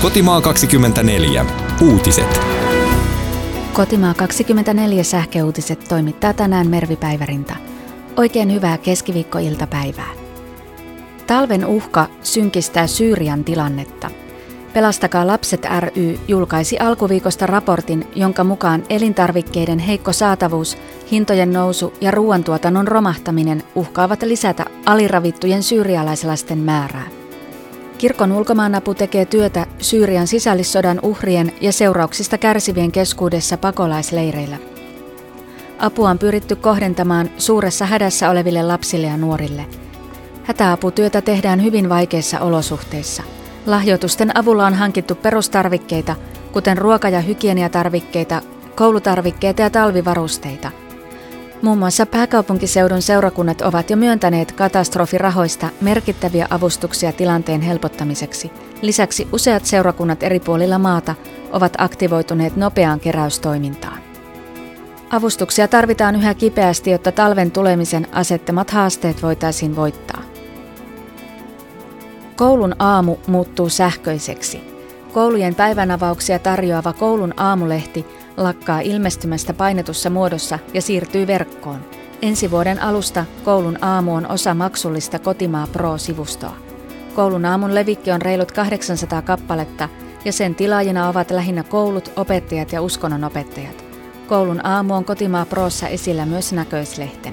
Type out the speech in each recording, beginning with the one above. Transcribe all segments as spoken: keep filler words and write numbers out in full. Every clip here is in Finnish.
Kotimaa kaksikymmentäneljä. Uutiset. Kotimaa kaksikymmentäneljä sähköuutiset toimittaa tänään Mervi Päivärinta. Oikein hyvää keskiviikkoiltapäivää. Talven uhka synkistää Syyrian tilannetta. Pelastakaa lapset ry julkaisi alkuviikosta raportin, jonka mukaan elintarvikkeiden heikko saatavuus, hintojen nousu ja ruoantuotannon romahtaminen uhkaavat lisätä aliravittujen syyrialaislasten määrää. Kirkon ulkomaanapu tekee työtä Syyrian sisällissodan uhrien ja seurauksista kärsivien keskuudessa pakolaisleireillä. Apua on pyritty kohdentamaan suuressa hädässä oleville lapsille ja nuorille. Hätäaputyötä tehdään hyvin vaikeissa olosuhteissa. Lahjoitusten avulla on hankittu perustarvikkeita, kuten ruoka- ja hygieniatarvikkeita, koulutarvikkeita ja talvivarusteita. Muun muassa pääkaupunkiseudun seurakunnat ovat jo myöntäneet katastrofirahoista merkittäviä avustuksia tilanteen helpottamiseksi. Lisäksi useat seurakunnat eri puolilla maata ovat aktivoituneet nopeaan keräystoimintaan. Avustuksia tarvitaan yhä kipeästi, jotta talven tulemisen asettamat haasteet voitaisiin voittaa. Koulun aamu muuttuu sähköiseksi. Koulujen päivänavauksia tarjoava Koulun aamulehti lakkaa ilmestymästä painetussa muodossa ja siirtyy verkkoon. Ensi vuoden alusta Koulun aamu on osa maksullista Kotimaa Pro-sivustoa. Koulun aamun levikki on reilut kahdeksansataa kappaletta ja sen tilaajina ovat lähinnä koulut, opettajat ja uskonnonopettajat. Koulun aamu on Kotimaa Prossa esillä myös näköislehtenä.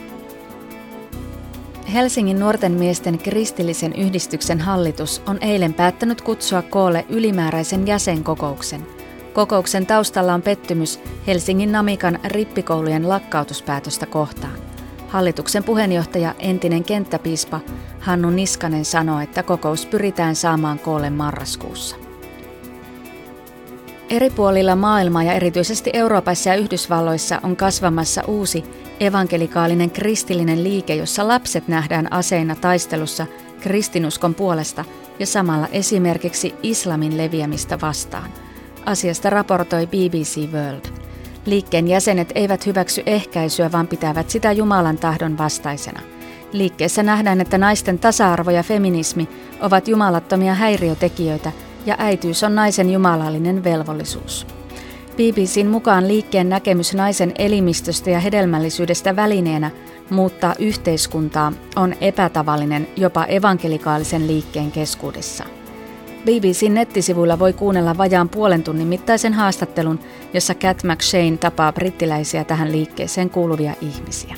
Helsingin nuorten miesten kristillisen yhdistyksen hallitus on eilen päättänyt kutsua koolle ylimääräisen jäsenkokouksen. Kokouksen taustalla on pettymys Helsingin Namikan rippikoulujen lakkautuspäätöstä kohtaan. Hallituksen puheenjohtaja, entinen kenttäpiispa Hannu Niskanen sanoo, että kokous pyritään saamaan koolle marraskuussa. Eri puolilla maailmaa ja erityisesti Euroopassa ja Yhdysvalloissa on kasvamassa uusi evankelikaalinen kristillinen liike, jossa lapset nähdään aseina taistelussa kristinuskon puolesta ja samalla esimerkiksi islamin leviämistä vastaan. Asiasta raportoi B B C World. Liikkeen jäsenet eivät hyväksy ehkäisyä, vaan pitävät sitä Jumalan tahdon vastaisena. Liikkeessä nähdään, että naisten tasa-arvo ja feminismi ovat jumalattomia häiriötekijöitä ja äitiys on naisen jumalallinen velvollisuus. B B C:n mukaan liikkeen näkemys naisen elimistöstä ja hedelmällisyydestä välineenä muuttaa yhteiskuntaa on epätavallinen jopa evankelikaalisen liikkeen keskuudessa. B B C:n nettisivuilla voi kuunnella vajaan puolen tunnin mittaisen haastattelun, jossa Cat McShane tapaa brittiläisiä tähän liikkeeseen kuuluvia ihmisiä.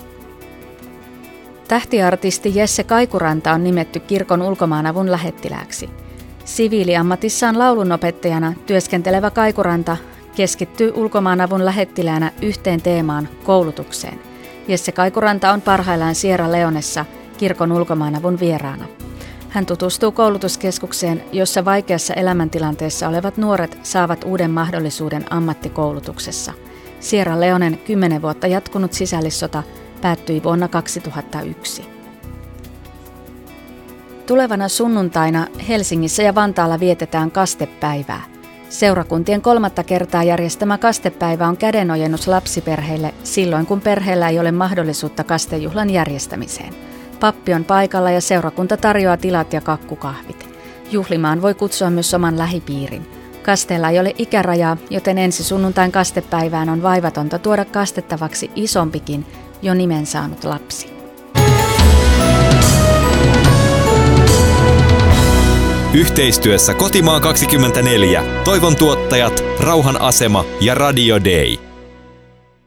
Tähtiartisti Jesse Kaikuranta on nimetty kirkon ulkomaanavun lähettilääksi. Siviiliammatissaan laulunopettajana työskentelevä Kaikuranta keskittyy ulkomaanavun lähettiläänä yhteen teemaan, koulutukseen. Jesse Kaikuranta on parhaillaan Sierra Leonessa kirkon ulkomaanavun vieraana. Hän tutustuu koulutuskeskukseen, jossa vaikeassa elämäntilanteessa olevat nuoret saavat uuden mahdollisuuden ammattikoulutuksessa. Sierra Leonen kymmenen vuotta jatkunut sisällissota päättyi vuonna kaksituhattayksi. Tulevana sunnuntaina Helsingissä ja Vantaalla vietetään kastepäivää. Seurakuntien kolmatta kertaa järjestämä kastepäivä on kädenojennus lapsiperheille silloin, kun perheellä ei ole mahdollisuutta kastejuhlan järjestämiseen. Pappi on paikalla ja seurakunta tarjoaa tilat ja kakkukahvit. Juhlimaan voi kutsua myös oman lähipiirin. Kasteella ei ole ikärajaa, joten ensi sunnuntain kastepäivään on vaivatonta tuoda kastettavaksi isompikin, jo nimen saanut lapsi. Yhteistyössä Kotimaa kaksikymmentäneljä, Toivon tuottajat, Rauhan asema ja Radio Day.